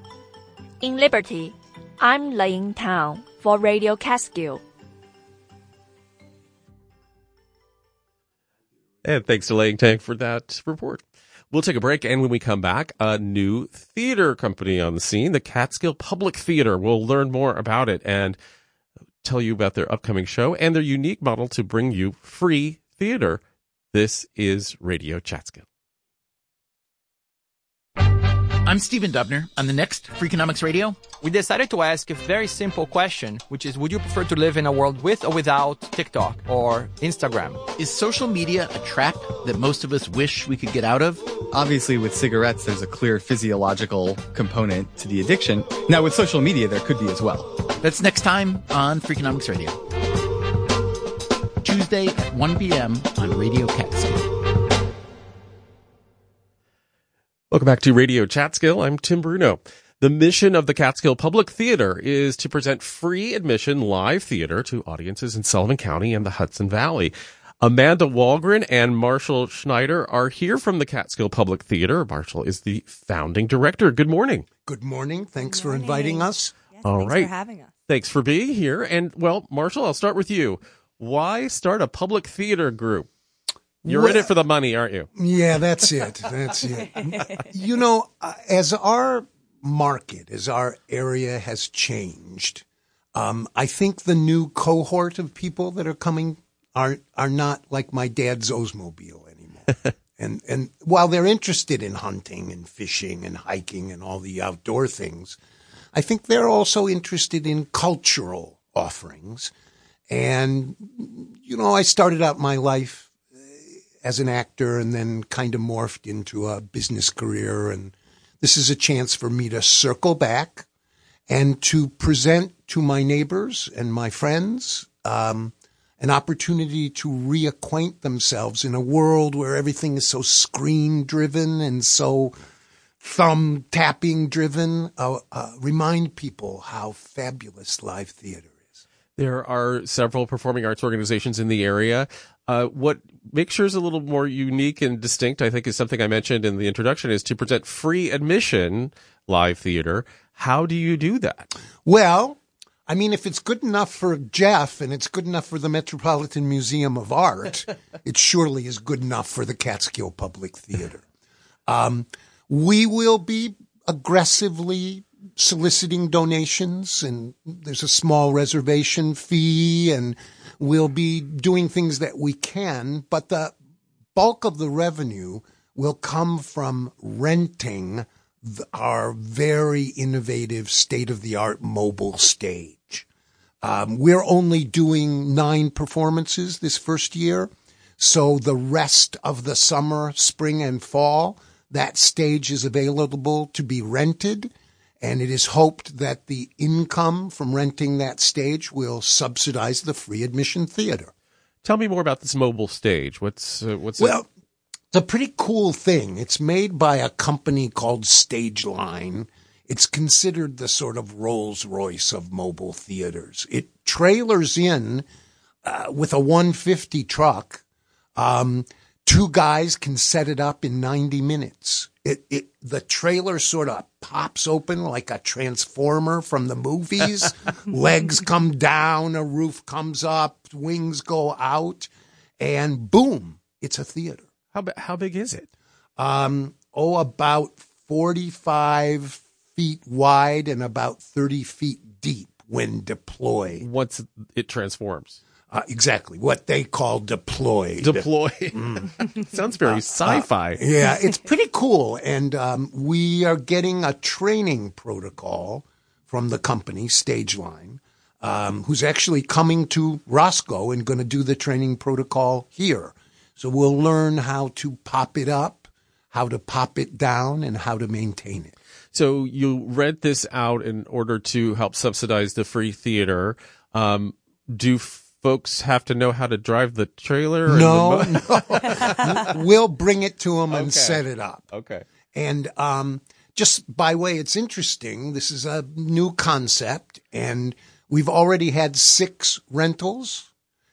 In Liberty, I'm Laying Town for Radio Catskill.
And thanks to Laying Tank for that report. We'll take a break, and when we come back, a new theater company on the scene, the Catskill Public Theater. We'll learn more about it and tell you about their upcoming show and their unique model to bring you free theater. This is Radio Chatskill.
I'm Stephen Dubner. On the next Freakonomics Radio,
we decided to ask a very simple question, which is, would you prefer to live in a world with or without TikTok or Instagram?
Is social media a trap that most of us wish we could get out of?
Obviously, with cigarettes, there's a clear physiological component to the addiction. Now, with social media, there could be as well.
That's next time on Freakonomics Radio. Tuesday at one p.m. on Radio Catskill.
Welcome back to Radio Chatskill. I'm Tim Bruno. The mission of the Catskill Public Theater is to present free admission live theater to audiences in Sullivan County and the Hudson Valley. Amanda Walgren and Marshall Schneider are here from the Catskill Public Theater. Marshall is the founding director. Good morning.
Good morning. Thanks Good morning. for inviting us.
Yes,
All
thanks
right.
for having us.
Thanks for being here. And, well, Marshall, I'll start with you. Why start a public theater group? You're well, in it for the money, aren't you?
Yeah, that's it. That's it. You know, as our market, as our area has changed, um, I think the new cohort of people that are coming are are not like my dad's Oldsmobile anymore. and and while they're interested in hunting and fishing and hiking and all the outdoor things, I think they're also interested in cultural offerings. And, you know, I started out my life as an actor and then kind of morphed into a business career. And this is a chance for me to circle back and to present to my neighbors and my friends um, an opportunity to reacquaint themselves in a world where everything is so screen-driven and so thumb-tapping driven, uh, uh, remind people how fabulous live theater is.
There are several performing arts organizations in the area. Uh, what makes yours a little more unique and distinct, I think, is something I mentioned in the introduction, is to present free admission live theater. How do you do that?
Well, I mean, if it's good enough for Jeff and it's good enough for the Metropolitan Museum of Art, it surely is good enough for the Catskill Public Theater. Um, we will be aggressively soliciting donations, and there's a small reservation fee, and we'll be doing things that we can, but the bulk of the revenue will come from renting our very innovative state-of-the-art mobile stage. Um, we're only doing nine performances this first year, so the rest of the summer, spring, and fall, that stage is available to be rented, and it is hoped that the income from renting that stage will subsidize the free admission theater.
Tell me more about this mobile stage. What's uh, what's
well?
It?
It's a pretty cool thing. It's made by a company called Stageline. It's considered the sort of Rolls-Royce of mobile theaters. It trailers in uh, with a one fifty truck. Um, two guys can set it up in ninety minutes. It, it, the trailer sort of pops open like a transformer from the movies. Legs come down, a roof comes up, wings go out, and boom, it's a theater.
How how big is it?
Um, oh, about forty-five feet wide and about thirty feet deep when deployed.
Once it transforms.
Uh, exactly. What they call deployed.
Deployed. Mm. Sounds very sci-fi.
Uh, uh, yeah, it's pretty cool. And um, we are getting a training protocol from the company, Stageline, um, who's actually coming to Roscoe and going to do the training protocol here. So we'll learn how to pop it up, how to pop it down, and how to maintain it.
So you rent this out in order to help subsidize the free theater. Um, do folks have to know how to drive the trailer?
No,
the
no. We'll bring it to them and
okay.
set it up.
Okay.
And um, just by way, it's interesting. This is a new concept, and we've already had six rentals.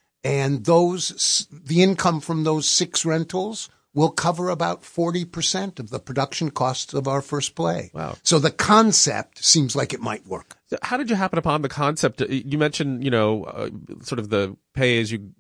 And those, the income from those six rentals will cover about forty percent of the production costs of our first play.
Wow.
So the concept seems like it might work.
So how did you happen upon the concept? You mentioned, you know, uh, sort of the pay as you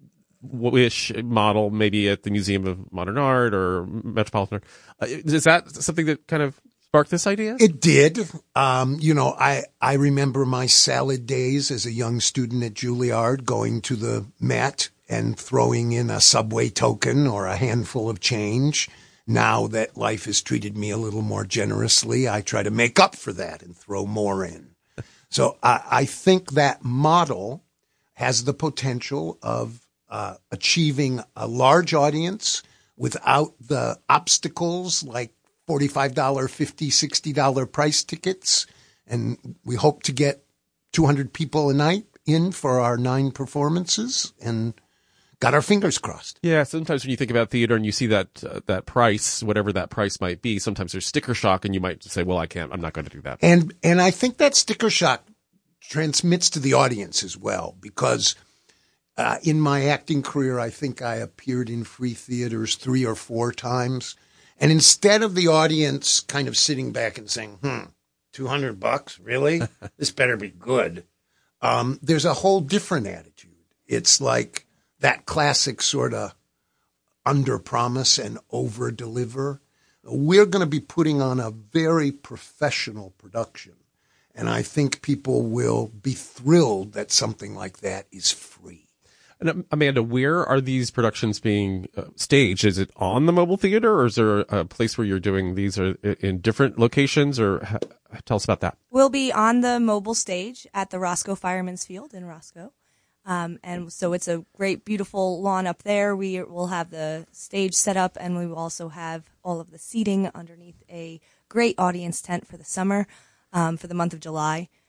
wish model, maybe at the Museum of Modern Art or Metropolitan Art. Uh, is that something that kind of sparked this idea?
It did. Um, you know, I, I remember my salad days as a young student at Juilliard going to the Met and throwing in a subway token or a handful of change. Now that life has treated me a little more generously, I try to make up for that and throw more in. So I, I think that model has the potential of uh, achieving a large audience without the obstacles like forty-five dollars, fifty dollars, sixty dollars price tickets. And we hope to get two hundred people a night in for our nine performances and got our fingers crossed.
Yeah, sometimes when you think about theater and you see that uh, that price, whatever that price might be, sometimes there's sticker shock and you might say, well, I can't, I'm not going to do that.
And and I think that sticker shock transmits to the audience as well, because uh, in my acting career, I think I appeared in free theaters three or four times. And instead of the audience kind of sitting back and saying, hmm, two hundred bucks, really? This better be good. Um, there's a whole different attitude. It's like that classic sort of under promise and over deliver. We're going to be putting on a very professional production. And I think people will be thrilled that something like that is free.
And Amanda, where are these productions being uh, staged? Is it on the mobile theater, or is there a place where you're doing these are in different locations? Or ha- tell us about that.
We'll be on the mobile stage at the Roscoe Fireman's Field in Roscoe. Um, and so it's a great, beautiful lawn up there. We will have the stage set up, and we will also have all of the seating underneath a great audience tent for the summer, um, for the month of July.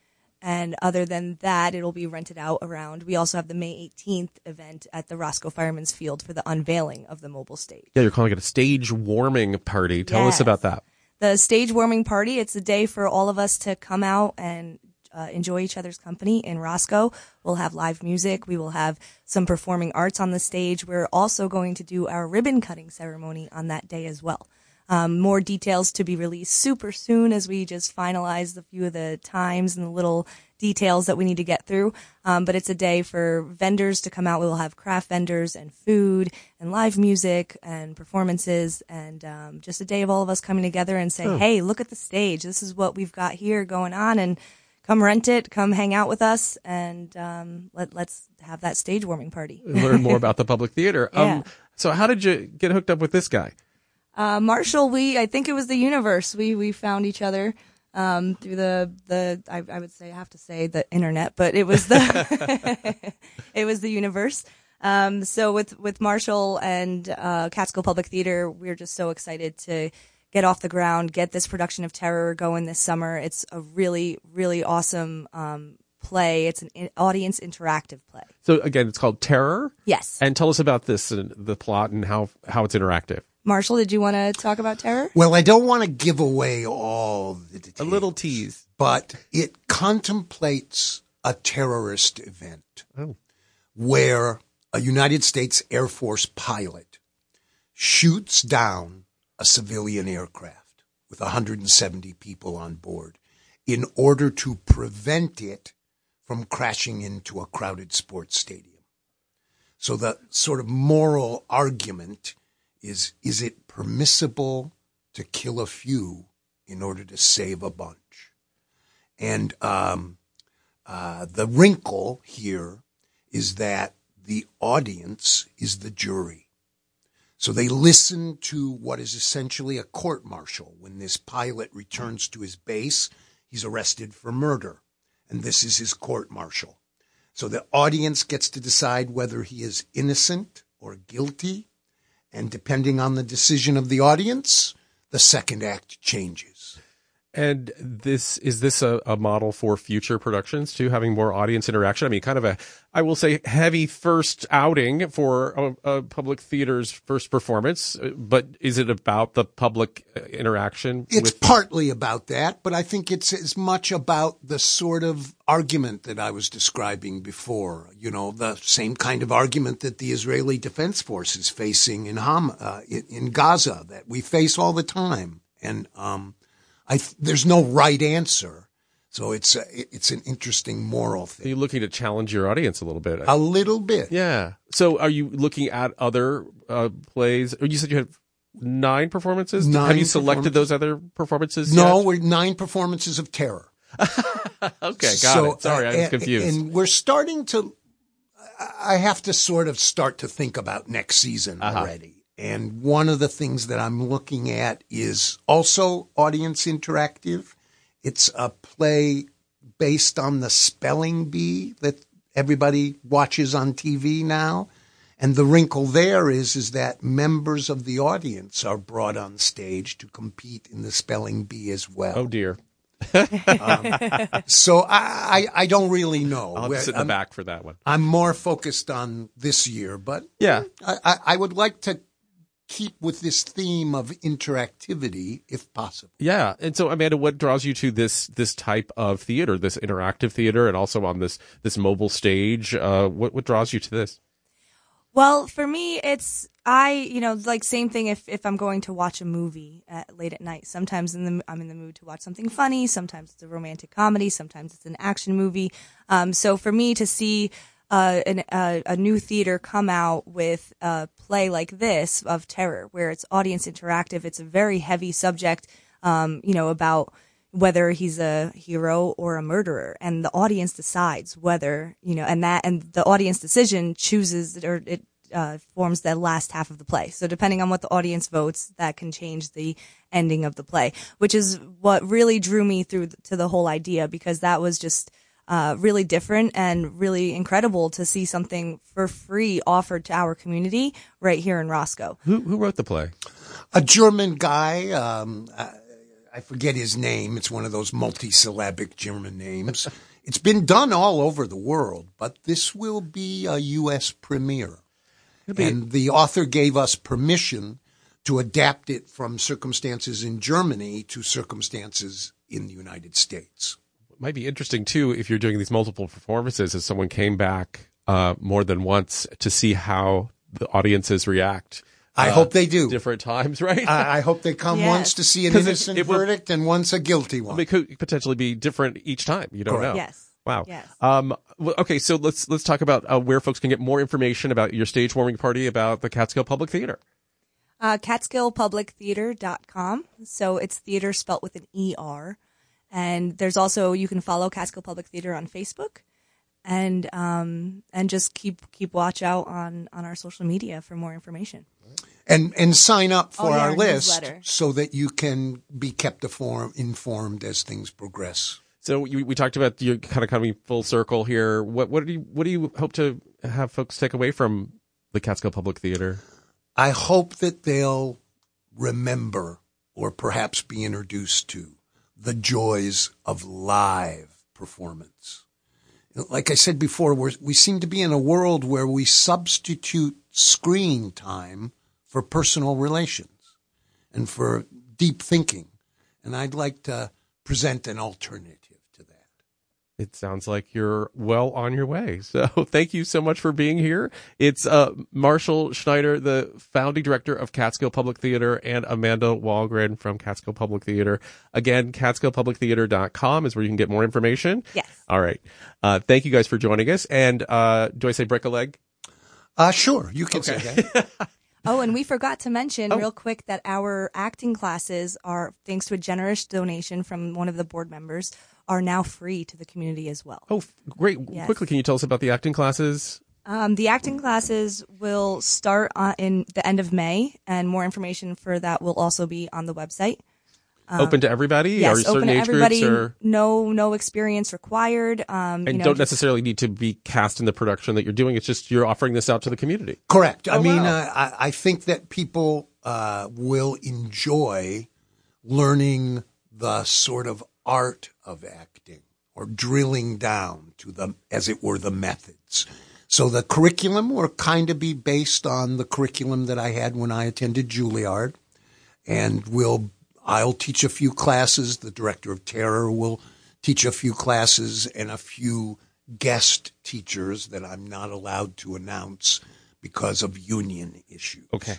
And other than that, it'll be rented out around. We also have the May eighteenth event at the Roscoe Fireman's Field for the unveiling of the mobile stage.
Yeah, you're calling it a stage warming party. Tell
Yes.
us about that.
The stage warming party, it's a day for all of us to come out and uh, enjoy each other's company in Roscoe. We'll have live music. We will have some performing arts on the stage. We're also going to do our ribbon cutting ceremony on that day as well. Um, more details to be released super soon as we just finalize a few of the times and the little details that we need to get through. Um, but it's a day for vendors to come out. We will have craft vendors and food and live music and performances, and um, just a day of all of us coming together and say,
Oh.
hey, look at the stage. This is what we've got here going on, and come rent it, come hang out with us, and um, let, let's have that stage warming party.
Learn more about the Public Theater.
Yeah.
Um, so how did you get hooked up with this guy?
Uh, Marshall, we, I think it was the universe. We, we found each other, um, through the, the, I, I would say, I have to say the internet, but it was the, it was the universe. Um, so with, with Marshall and, uh, Catskill Public Theater, we're just so excited to get off the ground, get this production of Terror going this summer. It's a really, really awesome, um, play. It's an in- audience interactive play.
So again, it's called Terror?
Yes.
And tell us about this, and the plot and how, how it's interactive.
Marshall, did you want to talk about Terror?
Well, I don't want to give away all the details.
A little tease.
But it contemplates a terrorist event
oh.
where a United States Air Force pilot shoots down a civilian aircraft with one hundred seventy people on board in order to prevent it from crashing into a crowded sports stadium. So the sort of moral argument is, is it permissible to kill a few in order to save a bunch? And um, uh, the wrinkle here is that the audience is the jury. So they listen to what is essentially a court-martial. When this pilot returns to his base, he's arrested for murder, and this is his court-martial. So the audience gets to decide whether he is innocent or guilty, and depending on the decision of the audience, the second act changes.
And this is this a, a model for future productions too, having more audience interaction? I mean, kind of a, I will say, heavy first outing for a, a public theater's first performance. But is it about the public interaction?
It's
with-
partly about that, but I think it's as much about the sort of argument that I was describing before. You know, the same kind of argument that the Israeli Defense Force is facing in Ham, uh, in, in Gaza, that we face all the time, and um. I th- there's no right answer, so it's a, it's an interesting moral thing.
Are you looking to challenge your audience a little bit?
A little bit.
Yeah. So are you looking at other uh, plays? You said you had nine performances?
Nine
Have you selected
performances.
those other performances
No,
yet?
we're nine performances of Terror.
Okay, got
so,
it. Sorry,
uh,
I was
and-
confused.
And we're starting to, I have to sort of start to think about next season
Uh-huh.
already. And one of the things that I'm looking at is also audience interactive. It's a play based on the spelling bee that everybody watches on T V now. And the wrinkle there is, is that members of the audience are brought on stage to compete in the spelling bee as well.
Oh, dear.
um, so I, I, I don't really know.
I'll have to sit in the
I'm-
back for that one.
I'm more focused on this year, but
Yeah.
I, I, I would like to keep with this theme of interactivity if possible.
Yeah. And so, Amanda, what draws you to this this type of theater, this interactive theater, and also on this this mobile stage? Uh, what what draws you to this?
Well, for me, it's, I, you know, like same thing if, if I'm going to watch a movie at, late at night. Sometimes in the, I'm in the mood to watch something funny. Sometimes it's a romantic comedy. Sometimes it's an action movie. Um, so for me to see uh, an, uh, a new theater come out with a play like this of Terror, where it's audience interactive, it's a very heavy subject, um, you know, about whether he's a hero or a murderer, and the audience decides whether, you know, and that, and the audience decision chooses, or it uh, forms the last half of the play. So depending on what the audience votes, that can change the ending of the play, which is what really drew me through to the whole idea, because that was just uh, really different and really incredible to see something for free offered to our community right here in Roscoe.
Who who wrote the play?
A German guy, um, I, I forget his name. It's one of those multisyllabic German names. It's been done all over the world, but this will be a U S premiere. Be- and the author gave us permission to adapt it from circumstances in Germany to circumstances in the United States.
It might be interesting, too, if you're doing these multiple performances, as someone came back uh, more than once to see how the audiences react.
I
uh,
hope they do.
Different times, right?
I, I hope they come
yes.
once to see an innocent it, it will, verdict and once a guilty one.
It could potentially be different each time. You don't
Correct.
know.
Yes.
Wow.
Yes.
Um, well, okay, so let's let's talk about uh, where folks can get more information about your stage warming party, about the Catskill Public Theater.
Uh, catskill public theater dot com. So it's theater spelt with an E R. And there's also, you can follow Catskill Public Theater on Facebook. And um, and just keep keep watch out on, on our social media for more information.
And and sign up for
oh, yeah,
our,
our
list
newsletter.
So that you can be kept inform, informed as things progress.
So you, we talked about you kind of coming full circle here. What what do you what do you hope to have folks take away from the Catskill Public Theater?
I hope that they'll remember, or perhaps be introduced to, the joys of live performance. Like I said before, we're, we seem to be in a world where we substitute screen time for personal relations and for deep thinking. And I'd like to present an alternative to that.
It sounds like you're well on your way. So thank you so much for being here. It's uh, Marshall Schneider, the founding director of Catskill Public Theater, and Amanda Wahlgren from Catskill Public Theater. Again, catskill public theater dot com is where you can get more information.
Yes.
All right. Uh, thank you guys for joining us. And uh, do I say break a leg?
Uh, sure. You can
okay.
say that.
Oh, and we forgot to mention
oh.
real quick that our acting classes are, thanks to a generous donation from one of the board members, are now free to the community as well.
Oh, great.
Yes.
Quickly, can you tell us about the acting classes?
Um, the acting classes will start on, in the end of May, and more information for that will also be on the website. Um,
open to everybody?
Yes,
or certain
open to
age
everybody.
Groups, or...
No, no experience required. Um,
and
you know,
don't
just...
necessarily need to be cast in the production that you're doing. It's just you're offering this out to the community.
Correct.
Oh,
I mean,
wow.
uh, I, I think that people uh, will enjoy learning the sort of art of acting, or drilling down to the, as it were, the methods. So the curriculum will kind of be based on the curriculum that I had when I attended Juilliard, and we'll I'll teach a few classes. The director of terror will teach a few classes, and a few guest teachers that I'm not allowed to announce because of union issues.
Okay.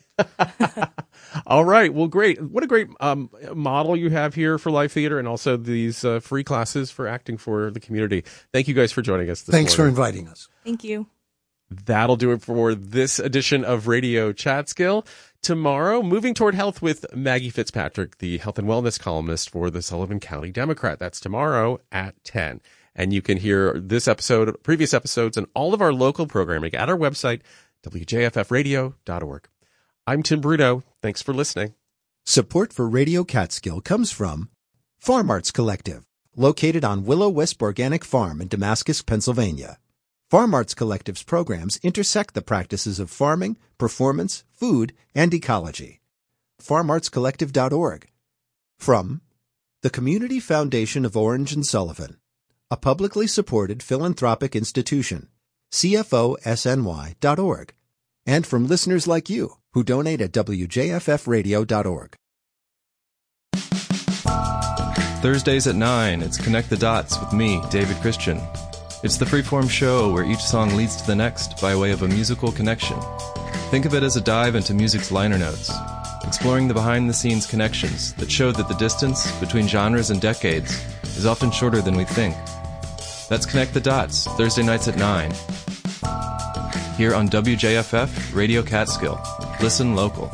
All right. Well, great. What a great um, model you have here for live theater, and also these uh, free classes for acting for the community. Thank you guys for joining us this
Thanks
morning.
for inviting us.
Thank you.
That'll do it for this edition of Radio Catskill. Tomorrow, moving toward health with Maggie Fitzpatrick, the health and wellness columnist for the Sullivan County Democrat. That's tomorrow at ten. And you can hear this episode, previous episodes, and all of our local programming at our website, w j f f radio dot org. I'm Tim Bruno. Thanks for listening.
Support for Radio Catskill comes from Farm Arts Collective, located on Willow Wisp Organic Farm in Damascus, Pennsylvania. Farm Arts Collective's programs intersect the practices of farming, performance, food, and ecology. farm arts collective dot org. From the Community Foundation of Orange and Sullivan, a publicly supported philanthropic institution, c f o s n y dot org. And from listeners like you who donate at w j f f radio dot org.
Thursdays at nine, it's Connect the Dots with me, David Christian. It's the freeform show where each song leads to the next by way of a musical connection. Think of it as a dive into music's liner notes, exploring the behind-the-scenes connections that show that the distance between genres and decades is often shorter than we think. That's Connect the Dots, Thursday nights at nine. Here on W J F F Radio Catskill. Listen local.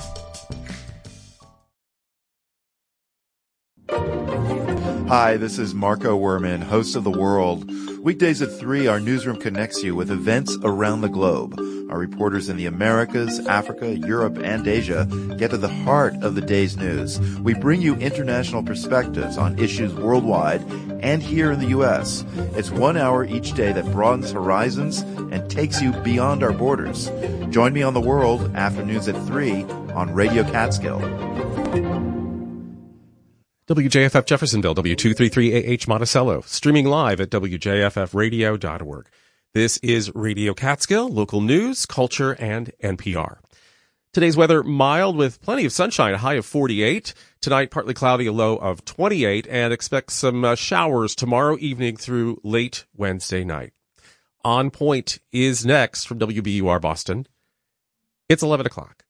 Hi, this is Marco Werman, host of The World. Weekdays at three, our newsroom connects you with events around the globe. Our reporters in the Americas, Africa, Europe, and Asia get to the heart of the day's news. We bring you international perspectives on issues worldwide and here in the U S. It's one hour each day that broadens horizons and takes you beyond our borders. Join me on The World, afternoons at three on Radio Catskill.
W J F F Jeffersonville, W two thirty-three A H Monticello, streaming live at W J F F radio dot org. This is Radio Catskill, local news, culture, and N P R. Today's weather mild with plenty of sunshine, a high of forty-eight. Tonight, partly cloudy, a low of twenty-eight, and expect some uh, showers tomorrow evening through late Wednesday night. On Point is next from W B U R Boston. It's eleven o'clock.